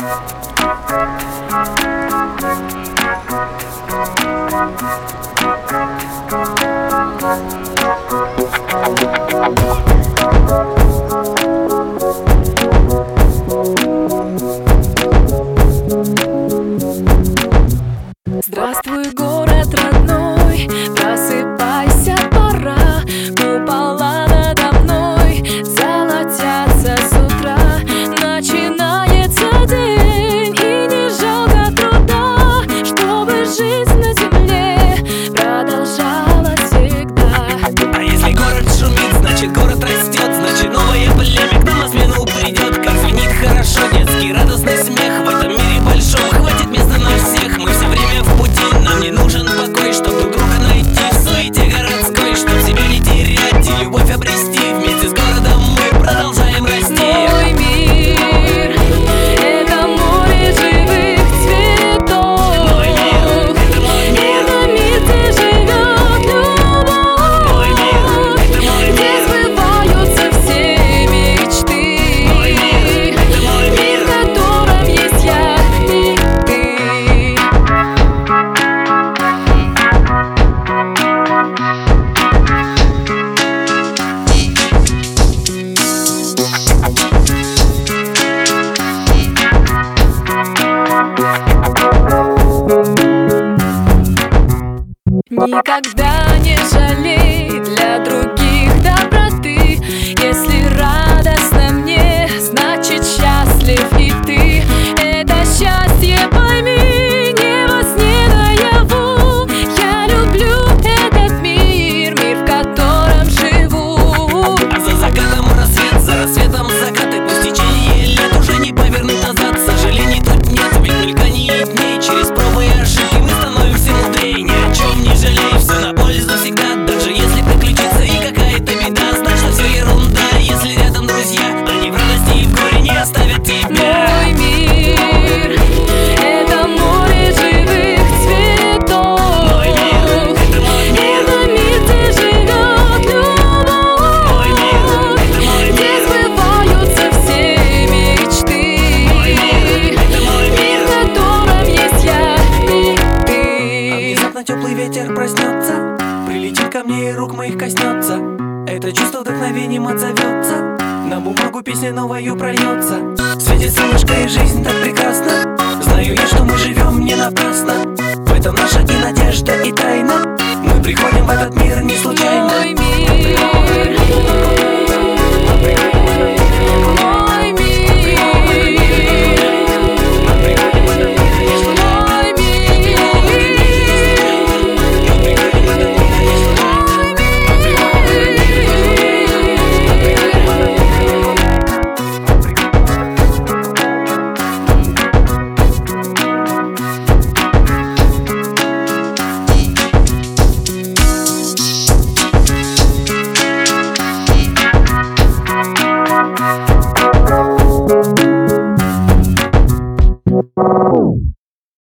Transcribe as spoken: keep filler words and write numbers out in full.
Здравствуй, город родной, просыпайся, пора. Купола надо мной золотятся с утра. Начинается день, и не жалко труда, чтобы жизнь на земле продолжалась всегда. А если город шумит, значит город растет, значит новое племя к нам на смену придет. Как звенит хорошо детский радостный смех в этом мире большом, хватит места на всех. Мы все время в пути, нам не нужен покой, чтоб друг друга найти в суете городской, чтоб себя не терять и любовь обрести. Вместе с городом мы продолжаем расти. Мой мир — это море живых цветов. Мой мир — это мой мир. Это мир, где живет любовь. Мой мир — это мой Где мир. сбываются все мечты. Мой мир — это мой мир. В котором есть я и ты. Никогда не жалей для других доброты. Если радостно мне, значит счастлив и ты. Это счастье, пойми, не во сне наяву. Я люблю этот мир, мир, в котором живу. А за закатом рассвет, за рассветом закаты. Пусть течение лет уже не повернуть назад. Сожалений тут нет, ведь мелькание дней. Через пробы и ошибки мы становимся мудрее. Ни о чем не жалей, все на пользу всегда. Даже если приключится и какая-то беда, знай, что все ерунда. Если рядом друзья, они в радости и в горе не оставят тебя. Мой мир — это море живых цветов. Мой мир — это мой мир. Это мир, где живет любовь. Мой мир — это мой Где мир. сбываются все мечты. Мой мир — это мой мир. В котором есть я и А ты. внезапно теплый ветер проснется, прилетит ко мне и рук моих коснется. Это чувство вдохновением отзовется, на бумагу песня новою прольется. Светит солнышко и жизнь